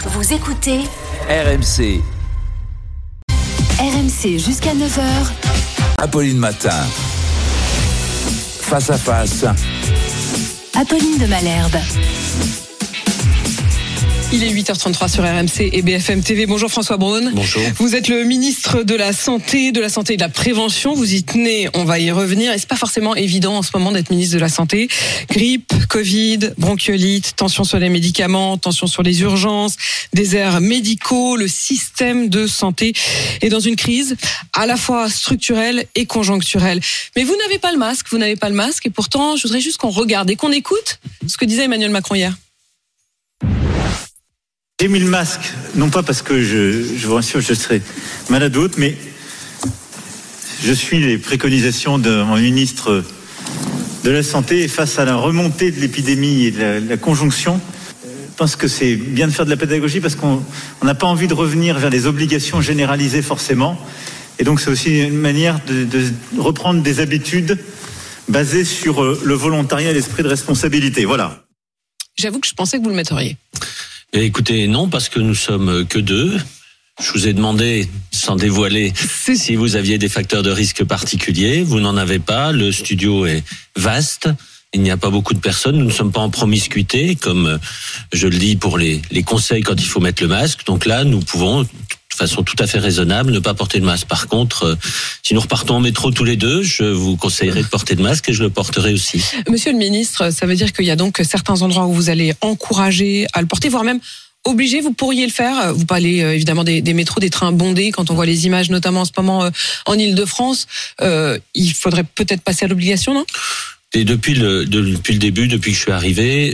Vous écoutez RMC. RMC jusqu'à 9h. Apolline Matin. Face à face. Apolline de Malherbe. Il est 8h33 sur RMC et BFM TV. Bonjour François Braun. Bonjour. Vous êtes le ministre de la Santé et de la Prévention. Vous y tenez, on va y revenir. Et c'est pas forcément évident en ce moment d'être ministre de la Santé. Grippe, Covid, bronchiolite, tension sur les médicaments, tension sur les urgences, déserts médicaux, le système de santé est dans une crise à la fois structurelle et conjoncturelle. Mais vous n'avez pas le masque, et pourtant je voudrais juste qu'on regarde et qu'on écoute ce que disait Emmanuel Macron hier. J'ai mis le masque, non pas parce que je vous rassure, je serai malade ou autre, mais je suis les préconisations de mon ministre de la Santé face à la remontée de l'épidémie et de la conjonction. Je pense que c'est bien de faire de la pédagogie parce qu'on n'a pas envie de revenir vers des obligations généralisées forcément. Et donc c'est aussi une manière de reprendre des habitudes basées sur le volontariat et l'esprit de responsabilité. Voilà. J'avoue que je pensais que vous le metteriez. Écoutez, non, parce que nous sommes que deux. Je vous ai demandé, sans dévoiler, si vous aviez des facteurs de risque particuliers. Vous n'en avez pas. Le studio est vaste. Il n'y a pas beaucoup de personnes. Nous ne sommes pas en promiscuité, comme je le dis pour les conseils quand il faut mettre le masque. Donc là, nous pouvons, de façon tout à fait raisonnable, ne pas porter le masque. Par contre, si nous repartons en métro tous les deux, je vous conseillerais de porter le masque et je le porterai aussi. Monsieur le ministre, ça veut dire qu'il y a donc certains endroits où vous allez encourager à le porter, voire même obligé, vous pourriez le faire. Vous parlez évidemment des métros, des trains bondés. Quand on voit les images, notamment en ce moment en Île-de-France, il faudrait peut-être passer à l'obligation, non ? Et depuis le début, depuis que je suis arrivé,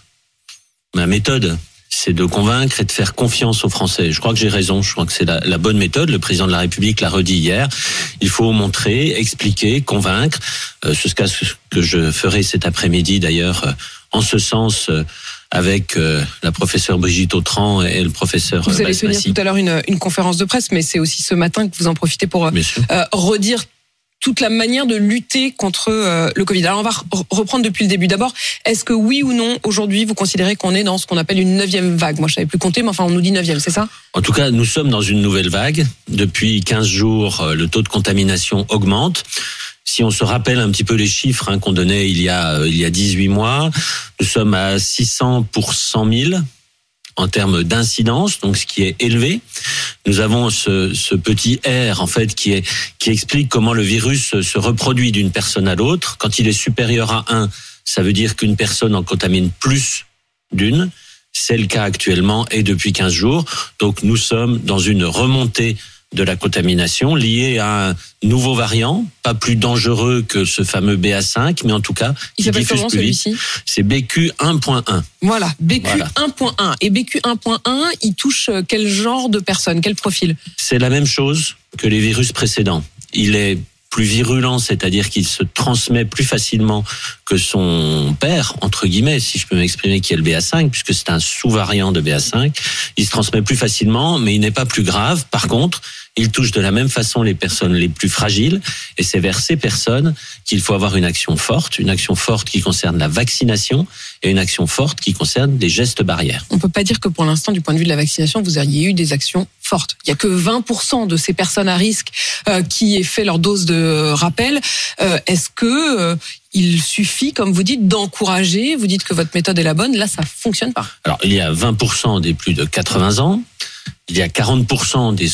ma méthode, c'est de convaincre et de faire confiance aux Français. Je crois que j'ai raison, je crois que c'est la bonne méthode. Le président de la République l'a redit hier. Il faut montrer, expliquer, convaincre. C'est ce que je ferai cet après-midi d'ailleurs, en ce sens, avec la professeure Brigitte Autran et le professeur Vous allez tenir tout à l'heure une conférence de presse, mais c'est aussi ce matin que vous en profitez pour redire toute la manière de lutter contre le Covid. Alors on va reprendre depuis le début. D'abord, est-ce que oui ou non, aujourd'hui, vous considérez qu'on est dans ce qu'on appelle une 9e vague ? Moi, je savais plus compter, mais enfin, on nous dit 9e, c'est ça ? En tout cas, nous sommes dans une nouvelle vague. Depuis 15 jours, le taux de contamination augmente. Si on se rappelle un petit peu les chiffres qu'on donnait il y a 18 mois, nous sommes à 600 pour 100 000 en termes d'incidence, donc ce qui est élevé. Nous avons ce petit R en fait qui explique comment le virus se reproduit d'une personne à l'autre. Quand il est supérieur à 1, ça veut dire qu'une personne en contamine plus d'une. C'est le cas actuellement et depuis 15 jours. Donc nous sommes dans une remontée de la contamination liée à un nouveau variant, pas plus dangereux que ce fameux BA5, mais en tout cas, il s'appelle comment celui-ci ? C'est BQ 1.1. Voilà, BQ 1.1. Et BQ 1.1, il touche quel genre de personnes, quel profil ? C'est la même chose que les virus précédents. Il est plus virulent, c'est-à-dire qu'il se transmet plus facilement que son père, entre guillemets, si je peux m'exprimer, qui est le BA5, puisque c'est un sous-variant de BA5. Il se transmet plus facilement, mais il n'est pas plus grave. Par contre, il touche de la même façon les personnes les plus fragiles, et c'est vers ces personnes qu'il faut avoir une action forte qui concerne la vaccination, et une action forte qui concerne des gestes barrières. On peut pas dire que pour l'instant, du point de vue de la vaccination, vous auriez eu des actions fortes. Il y a que 20% de ces personnes à risque qui aient fait leur dose de rappel. Est-ce que il suffit, comme vous dites, d'encourager ? Vous dites que votre méthode est la bonne. Là, ça fonctionne pas. Alors, il y a 20% des plus de 80 ans. Il y a 40% des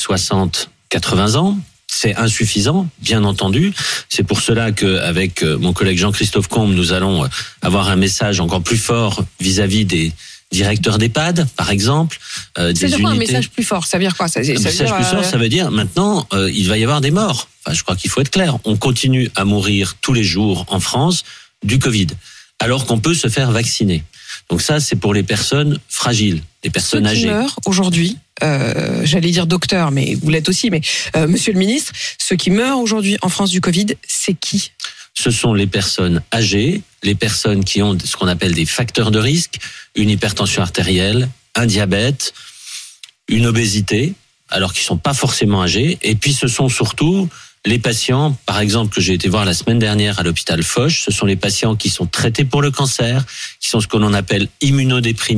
60-80 ans. C'est insuffisant, bien entendu. C'est pour cela qu'avec mon collègue Jean-Christophe Combe, nous allons avoir un message encore plus fort vis-à-vis des directeurs d'EHPAD, par exemple. C'est quoi un message plus fort ? Ça veut dire quoi ? Un message plus fort, ça veut dire maintenant, il va y avoir des morts. Enfin, je crois qu'il faut être clair. On continue à mourir tous les jours en France du Covid, alors qu'on peut se faire vacciner. Donc ça, c'est pour les personnes fragiles, les personnes âgées. Ceux qui meurent aujourd'hui, j'allais dire docteur, mais vous l'êtes aussi, mais monsieur le ministre, ceux qui meurent aujourd'hui en France du Covid, c'est qui ? Ce sont les personnes âgées, les personnes qui ont ce qu'on appelle des facteurs de risque, une hypertension artérielle, un diabète, une obésité, alors qu'ils sont pas forcément âgés. Et puis ce sont surtout les patients, par exemple, que j'ai été voir la semaine dernière à l'hôpital Foch, ce sont les patients qui sont traités pour le cancer, qui sont ce que l'on appelle immunodéprimés.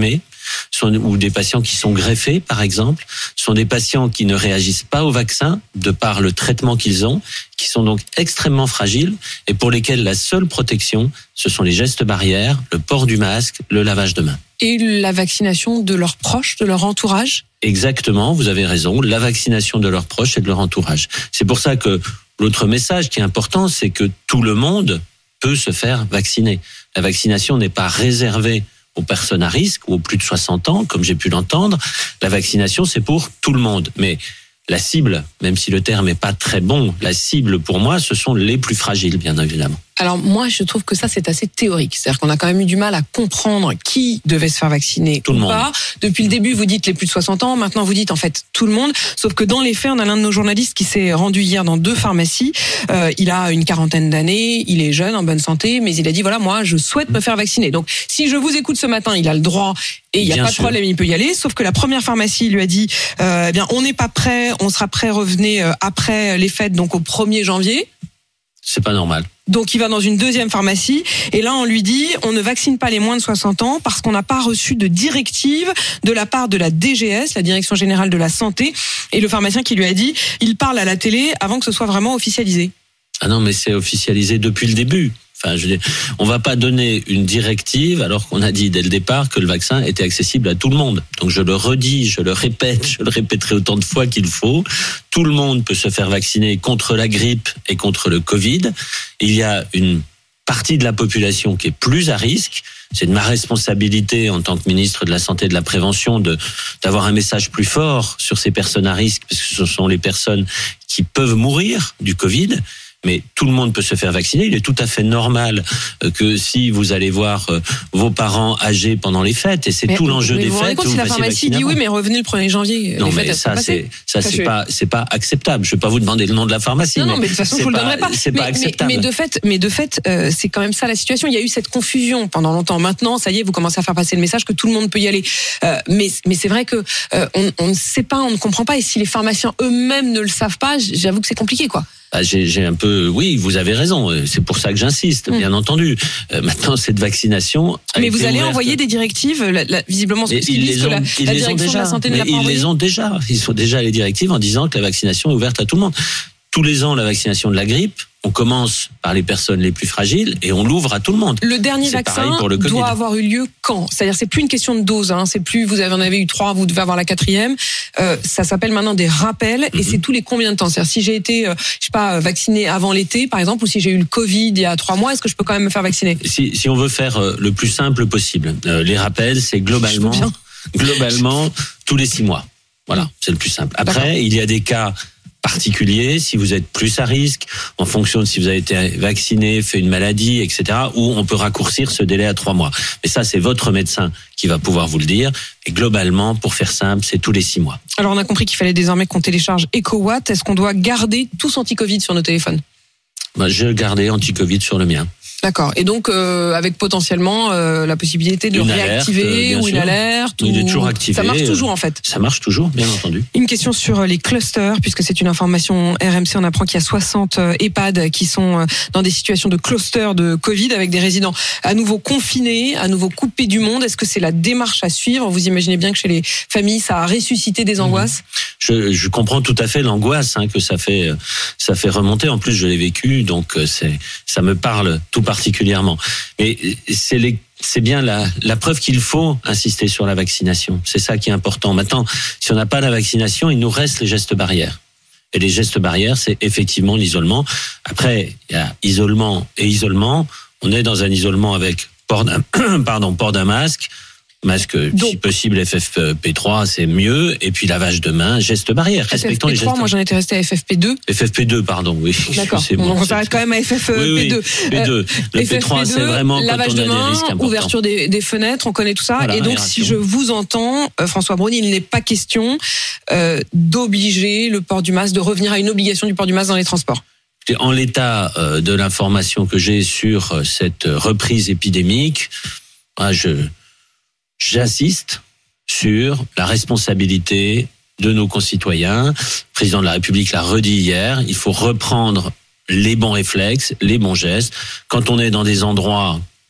ou des patients qui sont greffés, par exemple, sont des patients qui ne réagissent pas au vaccin de par le traitement qu'ils ont, qui sont donc extrêmement fragiles et pour lesquels la seule protection, ce sont les gestes barrières, le port du masque, le lavage de mains. Et la vaccination de leurs proches, de leur entourage ? Exactement, vous avez raison, la vaccination de leurs proches et de leur entourage. C'est pour ça que l'autre message qui est important, c'est que tout le monde peut se faire vacciner. La vaccination n'est pas réservée aux personnes à risque ou aux plus de 60 ans, comme j'ai pu l'entendre. La vaccination, c'est pour tout le monde. Mais la cible, même si le terme n'est pas très bon, la cible pour moi, ce sont les plus fragiles, bien évidemment. Alors moi, je trouve que ça, c'est assez théorique. C'est-à-dire qu'on a quand même eu du mal à comprendre qui devait se faire vacciner tout ou le monde. pas. Depuis le début, vous dites les plus de 60 ans. Maintenant, vous dites en fait tout le monde. Sauf que dans les faits, on a l'un de nos journalistes qui s'est rendu hier dans 2 pharmacies. Il a une 40aine d'années, il est jeune, en bonne santé, mais il a dit voilà, moi, je souhaite me faire vacciner. Donc, si je vous écoute ce matin, il a le droit et il n'y a pas de problème, il peut y aller. Sauf que la première pharmacie lui a dit eh bien, on n'est pas prêt, on sera prêt, revenez après les fêtes, donc au 1er janvier. C'est pas normal. Donc il va dans une deuxième pharmacie et là on lui dit on ne vaccine pas les moins de 60 ans parce qu'on n'a pas reçu de directive de la part de la DGS, la Direction Générale de la Santé, et le pharmacien qui lui a dit il parle à la télé avant que ce soit vraiment officialisé. Ah non, mais c'est officialisé depuis le début. Enfin, je veux dire, on va pas donner une directive alors qu'on a dit dès le départ que le vaccin était accessible à tout le monde. Donc je le redis, je le répète, je le répéterai autant de fois qu'il faut. Tout le monde peut se faire vacciner contre la grippe et contre le Covid. Il y a une partie de la population qui est plus à risque. C'est de ma responsabilité en tant que ministre de la Santé et de la Prévention d'avoir un message plus fort sur ces personnes à risque, parce que ce sont les personnes qui peuvent mourir du Covid. Mais tout le monde peut se faire vacciner. Il est tout à fait normal que si vous allez voir vos parents âgés pendant les fêtes, et c'est tout l'enjeu des fêtes. Vous vous rendez compte si la pharmacie dit oui, mais revenez le 1er janvier. Non, mais ça, c'est pas acceptable. Je vais pas vous demander le nom de la pharmacie. Non, mais de toute façon, je vous le donnerai pas. C'est pas acceptable. Mais de fait, c'est quand même ça la situation. Il y a eu cette confusion pendant longtemps. Maintenant, ça y est, vous commencez à faire passer le message que tout le monde peut y aller. Mais c'est vrai que on ne sait pas, on ne comprend pas. Et si les pharmaciens eux-mêmes ne le savent pas, j'avoue que c'est compliqué, quoi. J'ai un peu, oui, vous avez raison. C'est pour ça que j'insiste, bien entendu. Maintenant, cette vaccination. Mais vous allez envoyer des directives, visiblement, ce qu'ils disent que la direction de la santé ne l'a pas envoyé. Ils les ont déjà. Ils sont déjà les directives en disant que la vaccination est ouverte à tout le monde. Tous les ans, la vaccination de la grippe, on commence par les personnes les plus fragiles et on l'ouvre à tout le monde. Le dernier vaccin doit avoir eu lieu quand ? C'est-à-dire, c'est plus une question de dose, hein. C'est plus vous en avez eu 3, vous devez avoir la 4e. Ça s'appelle maintenant des rappels et c'est tous les combien de temps ? C'est-à-dire, si j'ai été, je sais pas, vacciné avant l'été, par exemple, ou si j'ai eu le Covid il y a 3 mois, est-ce que je peux quand même me faire vacciner ? Si on veut faire le plus simple possible, les rappels, c'est globalement tous les 6 mois. Voilà, c'est le plus simple. Après, il y a des cas particulier, si vous êtes plus à risque, en fonction de si vous avez été vacciné, fait une maladie, etc., où on peut raccourcir ce délai à 3 mois. Mais ça, c'est votre médecin qui va pouvoir vous le dire. Et globalement, pour faire simple, c'est tous les 6 mois. Alors, on a compris qu'il fallait désormais qu'on télécharge EcoWatt. Est-ce qu'on doit garder tous anti-Covid sur nos téléphones ? Je gardais anti-Covid sur le mien. D'accord. Et donc, avec potentiellement la possibilité de réactiver ou une alerte. Il est toujours activé. Ça marche toujours, en fait. Ça marche toujours, bien entendu. Une question sur les clusters, puisque c'est une information RMC. On apprend qu'il y a 60 EHPAD qui sont dans des situations de cluster de Covid, avec des résidents à nouveau confinés, à nouveau coupés du monde. Est-ce que c'est la démarche à suivre ? Vous imaginez bien que chez les familles, ça a ressuscité des angoisses ? Je comprends tout à fait l'angoisse que ça fait remonter. En plus, je l'ai vécu, donc ça me parle tout particulièrement. Mais c'est bien la preuve qu'il faut insister sur la vaccination. C'est ça qui est important. Maintenant, si on n'a pas la vaccination, il nous reste les gestes barrières. Et les gestes barrières, c'est effectivement l'isolement. Après, il y a isolement et isolement. On est dans un isolement avec port d'un masque. Masque, donc, si possible, FFP3, c'est mieux. Et puis lavage de mains, gestes barrières. Respectons les gestes. Moi, j'en étais resté à FFP2. FFP2, pardon, oui. D'accord. Donc, on s'arrête quand même à FFP2. Oui. P2. Le P3, c'est vraiment quand on a des risques importants. Ouverture des fenêtres, on connaît tout ça. Voilà, et donc, aération. Si je vous entends, François Braun, il n'est pas question d'obliger le port du masque, de revenir à une obligation du port du masque dans les transports. En l'état de l'information que j'ai sur cette reprise épidémique, j'insiste sur la responsabilité de nos concitoyens. Le président de la République l'a redit hier, il faut reprendre les bons réflexes, les bons gestes. Quand on est dans des endroits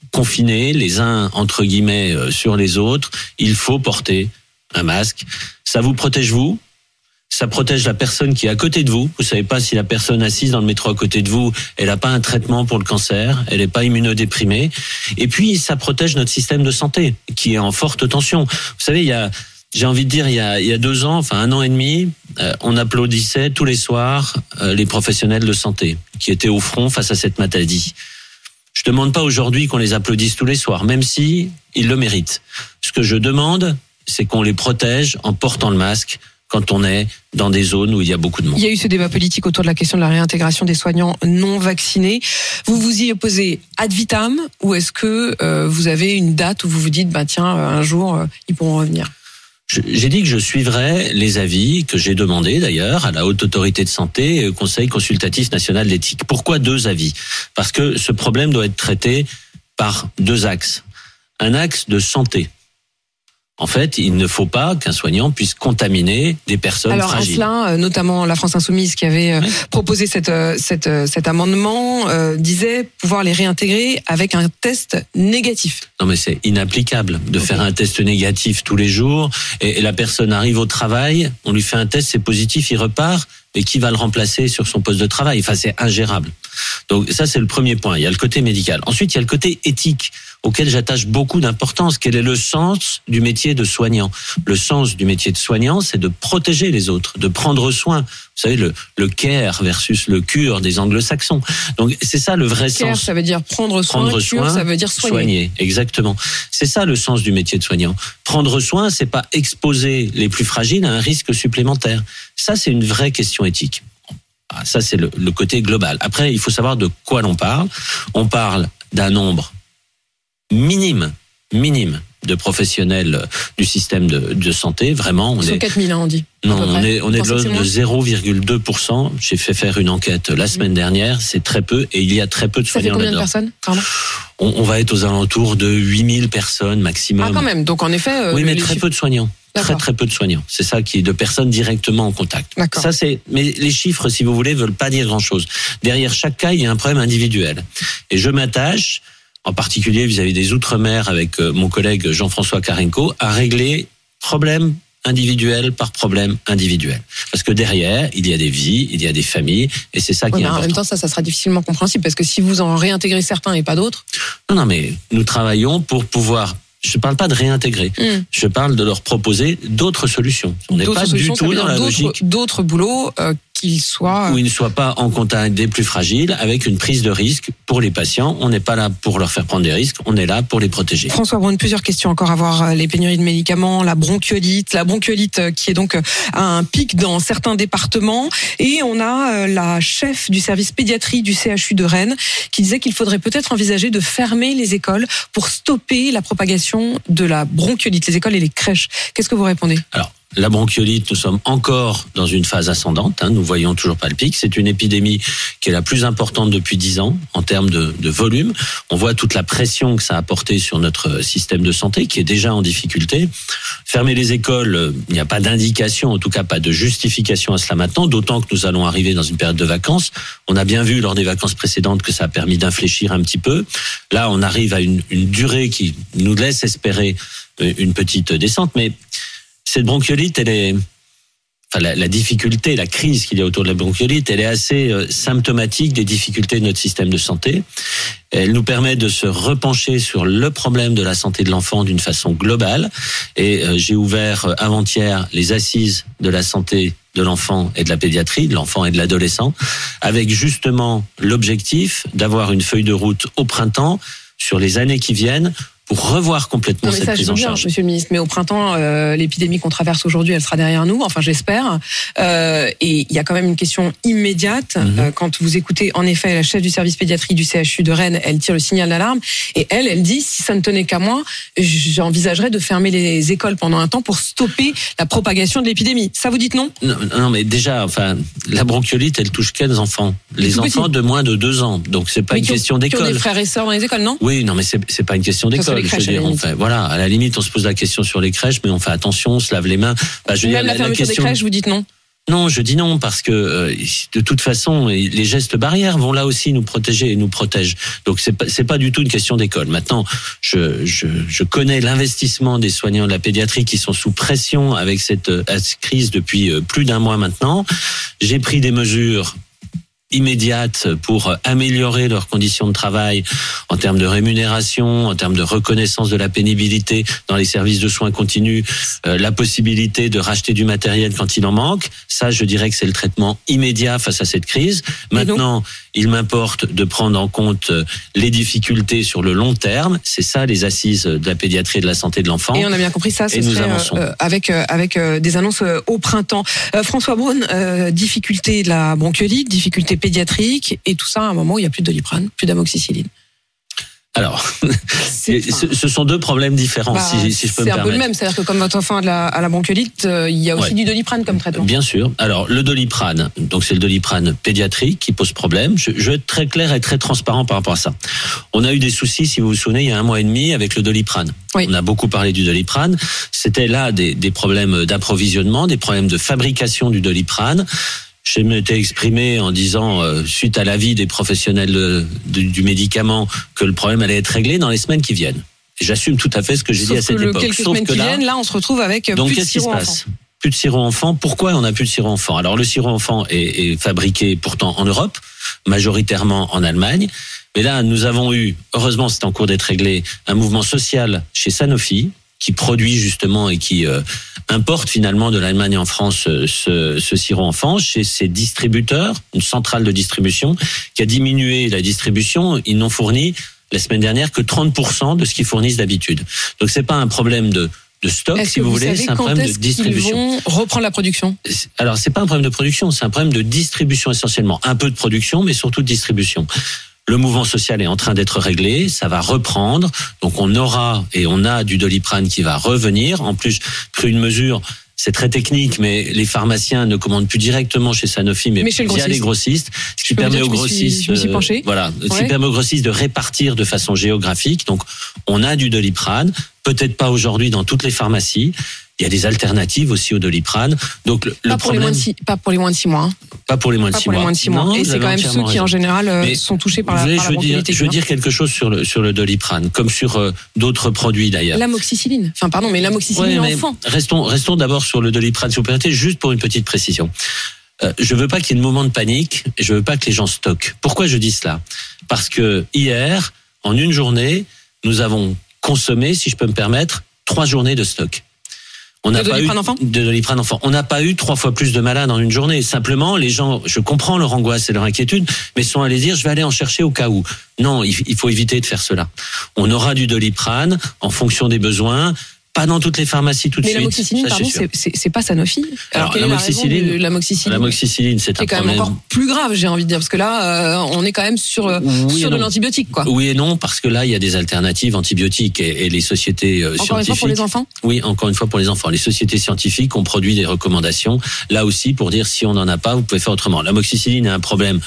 confinés les uns entre guillemets sur les autres, il faut porter un masque. Ça vous protège vous, ça protège la personne qui est à côté de vous. Vous savez pas si la personne assise dans le métro à côté de vous, elle a pas un traitement pour le cancer, elle est pas immunodéprimée. Et puis ça protège notre système de santé qui est en forte tension. Vous savez, j'ai envie de dire, il y a 2 ans, enfin 1 an et demi, on applaudissait tous les soirs les professionnels de santé qui étaient au front face à cette maladie. Je demande pas aujourd'hui qu'on les applaudisse tous les soirs, même si ils le méritent. Ce que je demande, c'est qu'on les protège en portant le masque quand on est dans des zones où il y a beaucoup de monde. Il y a eu ce débat politique autour de la question de la réintégration des soignants non vaccinés. Vous vous y opposez ad vitam, ou est-ce que vous avez une date où vous vous dites, tiens, un jour, ils pourront revenir? J'ai dit que je suivrais les avis que j'ai demandés d'ailleurs à la Haute Autorité de Santé et au Conseil Consultatif National d'Éthique. Pourquoi 2 avis? Parce que ce problème doit être traité par 2 axes. Un axe de santé. En fait, il ne faut pas qu'un soignant puisse contaminer des personnes fragiles. Alors, Asselin, notamment la France Insoumise qui avait proposé cet amendement, disait pouvoir les réintégrer avec un test négatif. Non, mais c'est inapplicable de faire un test négatif tous les jours et la personne arrive au travail, on lui fait un test, c'est positif, il repart. Et qui va le remplacer sur son poste de travail? Enfin, c'est ingérable. Donc ça, c'est le premier point. Il y a le côté médical. Ensuite, il y a le côté éthique auquel j'attache beaucoup d'importance. Quel est le sens du métier de soignant? Le sens du métier de soignant, c'est de protéger les autres, de prendre soin. Vous savez, le care versus le cure des anglo-saxons. Donc c'est ça le vrai care, sens. Ça veut dire prendre soin, cure, ça veut dire soigner. Exactement. C'est ça le sens du métier de soignant. Prendre soin, c'est pas exposer les plus fragiles à un risque supplémentaire. Ça, c'est une vraie question éthique. Ça, c'est le côté global. Après, il faut savoir de quoi l'on parle. On parle d'un nombre minime de professionnels du système de santé. Vraiment, on est 4000, on dit. Non, on est de l'ordre de 0,2%. J'ai fait faire une enquête la semaine dernière. C'est très peu et il y a très peu de soignants là-dedans. Ça fait combien de personnes? Pardon. On va être aux alentours de 8000 personnes maximum. Ah, quand même. Donc, en effet. Oui, mais très peu de soignants. Très peu de soignants. C'est ça qui est de personnes directement en contact. D'accord. Ça mais les chiffres, si vous voulez, veulent pas dire grand-chose. Derrière chaque cas, il y a un problème individuel. Et je m'attache, en particulier vis-à-vis des Outre-mer avec mon collègue Jean-François Carenco, à régler problème individuel par problème individuel. Parce que derrière, il y a des vies, il y a des familles, et c'est ça qui est important. En même temps, ça sera difficilement compréhensible, parce que si vous en réintégrez certains et pas d'autres... Non, mais nous travaillons pour pouvoir... Je ne parle pas de réintégrer. Je parle de leur proposer d'autres solutions. On n'est pas du tout dans la logique. D'autres boulots qu'ils soient... Où ils ne soient pas en contact des plus fragiles, avec une prise de risque pour les patients. On n'est pas là pour leur faire prendre des risques, on est là pour les protéger. François Braun, plusieurs questions encore à voir. Les pénuries de médicaments, la bronchiolite qui est donc à un pic dans certains départements. Et on a la chef du service pédiatrie du CHU de Rennes qui disait qu'il faudrait peut-être envisager de fermer les écoles pour stopper la propagation de la bronchiolite, les écoles et les crèches. Qu'est-ce que vous répondez? Alors, la bronchiolite, nous sommes encore dans une phase ascendante. Nous voyons toujours pas le pic. C'est une épidémie qui est la plus importante depuis 10 ans en termes de volume. On voit toute la pression que ça a apporté sur notre système de santé qui est déjà en difficulté. Fermer les écoles, il n'y a pas d'indication, en tout cas pas de justification à cela maintenant, d'autant que nous allons arriver dans une période de vacances. On a bien vu lors des vacances précédentes que ça a permis d'infléchir un petit peu. Là, on arrive à une durée qui nous laisse espérer une petite descente, mais cette bronchiolite, la difficulté, la crise qu'il y a autour de la bronchiolite, elle est assez symptomatique des difficultés de notre système de santé. Elle nous permet de se repencher sur le problème de la santé de l'enfant d'une façon globale. Et j'ai ouvert avant-hier les assises de la santé de l'enfant et de la pédiatrie, de l'enfant et de l'adolescent, avec justement l'objectif d'avoir une feuille de route au printemps sur les années qui viennent, pour revoir complètement cette prise en charge. Monsieur le ministre, mais au printemps, l'épidémie qu'on traverse aujourd'hui, elle sera derrière nous, enfin j'espère. Et il y a quand même une question immédiate. Quand vous écoutez, en effet, la chef du service pédiatrie du CHU de Rennes, elle tire le signal d'alarme. Et elle dit, si ça ne tenait qu'à moi, j'envisagerais de fermer les écoles pendant un temps pour stopper la propagation de l'épidémie. Ça, vous dites non? Non, mais déjà, la bronchiolite, elle touche quels enfants? Les enfants de moins de 2 ans. Donc c'est pas une question d'école. Qui ont des frères et sœurs dans les écoles, non? Oui, non, mais c'est pas une question d'école. Voilà, à la limite, on se pose la question sur les crèches, mais on fait attention, on se lave les mains. Même la fermeture des crèches, vous dites non? Non, je dis non parce que de toute façon, les gestes barrières vont là aussi nous protéger et nous protègent. Donc c'est pas du tout une question d'école. Maintenant, je connais l'investissement des soignants de la pédiatrie qui sont sous pression avec cette crise depuis plus d'un mois maintenant. J'ai pris des mesures immédiates pour améliorer leurs conditions de travail en termes de rémunération, en termes de reconnaissance de la pénibilité dans les services de soins continus, la possibilité de racheter du matériel quand il en manque. Ça, je dirais que c'est le traitement immédiat face à cette crise. Maintenant, il m'importe de prendre en compte les difficultés sur le long terme. C'est ça, les assises de la pédiatrie et de la santé de l'enfant. Et on a bien compris ça, ce serait avec des annonces au printemps. François Braun, difficulté de la bronchiolite, difficulté pédiatrique, et tout ça à un moment où il n'y a plus de Doliprane, plus d'amoxicilline. Alors, ce sont deux problèmes différents, si je peux me permettre. C'est un peu le même, c'est-à-dire que comme votre enfant a la bronchiolite, il y a aussi du Doliprane comme traitement. Bien sûr. Alors, le Doliprane, donc c'est le Doliprane pédiatrique qui pose problème. Je vais être très clair et très transparent par rapport à ça. On a eu des soucis, si vous vous souvenez, il y a 1 mois et demi avec le Doliprane. Oui. On a beaucoup parlé du Doliprane. C'était là des problèmes d'approvisionnement, des problèmes de fabrication du Doliprane. Je m'étais exprimé en disant, suite à l'avis des professionnels du médicament, que le problème allait être réglé dans les semaines qui viennent. Et j'assume tout à fait ce que j'ai dit à cette époque. Quelques semaines qui viennent, là, on se retrouve avec plus de sirop enfant. Plus de sirop enfant. Pourquoi on n'a plus de sirop enfant? Alors, le sirop enfant est fabriqué pourtant en Europe, majoritairement en Allemagne. Mais là, nous avons eu, heureusement, c'est en cours d'être réglé, un mouvement social chez Sanofi, qui produit justement et qui importe finalement de l'Allemagne en France ce sirop enfant chez ses distributeurs, une centrale de distribution qui a diminué la distribution. Ils n'ont fourni la semaine dernière que 30% de ce qu'ils fournissent d'habitude. Donc c'est pas un problème de stock, si vous voulez, c'est un problème de distribution. Ils vont reprendre la production? Alors c'est pas un problème de production, c'est un problème de distribution essentiellement. Un peu de production, mais surtout de distribution. Le mouvement social est en train d'être réglé, ça va reprendre. Donc on aura et on a du Doliprane qui va revenir. En plus, pris une mesure, c'est très technique, mais les pharmaciens ne commandent plus directement chez Sanofi, mais via les grossistes, ce qui permet aux grossistes, qui permet aux grossistes de répartir de façon géographique. Donc on a du Doliprane, peut-être pas aujourd'hui dans toutes les pharmacies. Il y a des alternatives aussi au Doliprane. Donc pas pour les moins de 6 mois. Pas pour les moins de 6 mois. Non, et c'est quand même ceux qui en général sont touchés par la bronchiolite. Je veux dire quelque chose sur le Doliprane, comme sur d'autres produits d'ailleurs. L'amoxicilline. L'amoxicilline enfant. Restons d'abord sur le Doliprane, si vous permettez, juste pour une petite précision. Je veux pas qu'il y ait de moment de panique, et je veux pas que les gens stockent. Pourquoi je dis cela? Parce que hier, en une journée, nous avons consommé, si je peux me permettre, 3 journées de stock. De Doliprane enfant. On n'a pas eu 3 fois plus de malades en une journée. Simplement, les gens, je comprends leur angoisse et leur inquiétude, mais sont allés dire, je vais aller en chercher au cas où. Non, il faut éviter de faire cela. On aura du Doliprane en fonction des besoins. Pas dans toutes les pharmacies tout de suite. Mais l'amoxicilline, pardon, c'est pas Sanofi. Alors l'amoxicilline, c'est un quand problème même encore plus grave, j'ai envie de dire, parce que là, on est quand même sur de l'antibiotique, quoi. Oui et non, parce que là, il y a des alternatives antibiotiques et les sociétés scientifiques. Encore une fois pour les enfants. Oui, encore une fois pour les enfants. Les sociétés scientifiques ont produit des recommandations là aussi pour dire si on n'en a pas, vous pouvez faire autrement. L'amoxicilline est un problème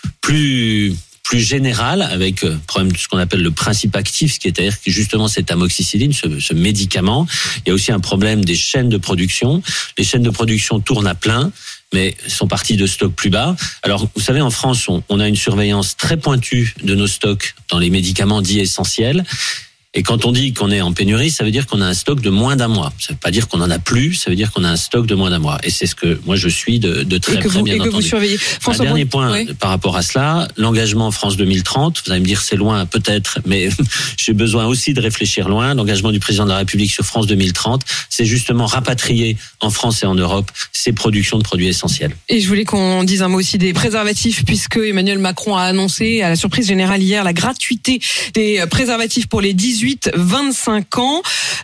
plus général avec problème de ce qu'on appelle le principe actif, c'est-à-dire que justement cette amoxicilline, ce médicament, il y a aussi un problème des chaînes de production. Les chaînes de production tournent à plein, mais sont parties de stocks plus bas. Alors, vous savez, en France, on a une surveillance très pointue de nos stocks dans les médicaments dits essentiels. Et quand on dit qu'on est en pénurie, ça veut dire qu'on a un stock de moins d'1 mois. Ça veut pas dire qu'on en a plus, ça veut dire qu'on a un stock de moins d'1 mois. Et c'est ce que moi je suis de très près, bien entendu. Vous surveillez. Un dernier point par rapport à cela, l'engagement France 2030. Vous allez me dire c'est loin peut-être, mais j'ai besoin aussi de réfléchir loin. L'engagement du président de la République sur France 2030, c'est justement rapatrier en France et en Europe ces productions de produits essentiels. Et je voulais qu'on dise un mot aussi des préservatifs, puisque Emmanuel Macron a annoncé à la surprise générale hier la gratuité des préservatifs pour les 18-25 ans.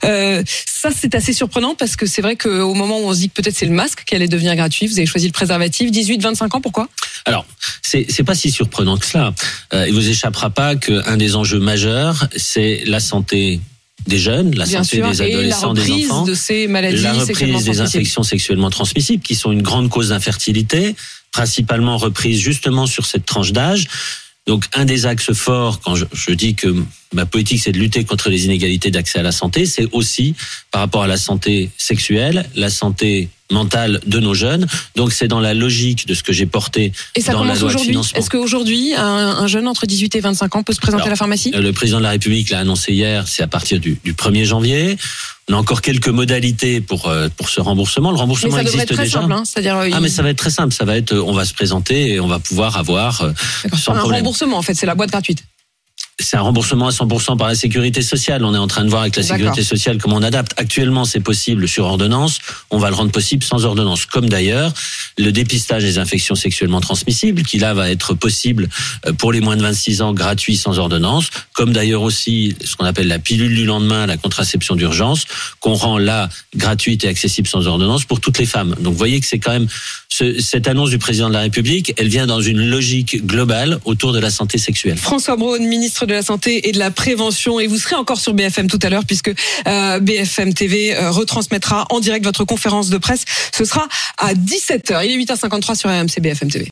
Ça, c'est assez surprenant parce que c'est vrai qu'au moment où on se dit que peut-être c'est le masque qui allait devenir gratuit, vous avez choisi le préservatif. 18-25 ans, pourquoi? Alors, c'est pas si surprenant que cela. Il vous échappera pas qu'un des enjeux majeurs, c'est la santé des jeunes, la santé des adolescents, des enfants, de ces maladies la reprise des infections sexuellement transmissibles qui sont une grande cause d'infertilité, principalement reprise justement sur cette tranche d'âge. Donc un des axes forts, quand je dis que ma politique, c'est de lutter contre les inégalités d'accès à la santé. C'est aussi par rapport à la santé sexuelle, la santé mentale de nos jeunes. Donc c'est dans la logique de ce que j'ai porté et ça dans la loi de financement. Est-ce qu'aujourd'hui, un jeune entre 18 et 25 ans peut se présenter à la pharmacie ? Le président de la République l'a annoncé hier, c'est à partir du 1er janvier. On a encore quelques modalités pour ce remboursement. Le remboursement existe déjà. Mais ça devrait être très simple, hein, c'est-à-dire. Mais ça va être très simple. Ça va être, on va se présenter et on va pouvoir avoir sans problème. Un remboursement, en fait, c'est la boîte gratuite. C'est un remboursement à 100% par la sécurité sociale. On est en train de voir avec la sécurité sociale comment on adapte. Actuellement, c'est possible sur ordonnance. On va le rendre possible sans ordonnance. Comme d'ailleurs, le dépistage des infections sexuellement transmissibles, qui là va être possible pour les moins de 26 ans, gratuit sans ordonnance. Comme d'ailleurs aussi ce qu'on appelle la pilule du lendemain, la contraception d'urgence, qu'on rend là gratuite et accessible sans ordonnance pour toutes les femmes. Donc vous voyez que c'est quand même cette annonce du président de la République, elle vient dans une logique globale autour de la santé sexuelle. François Braun, ministre de la Santé et de la Prévention, et vous serez encore sur BFM tout à l'heure puisque BFM TV retransmettra en direct votre conférence de presse. Ce sera à 17h. Il est 8h53 sur RMC BFM TV.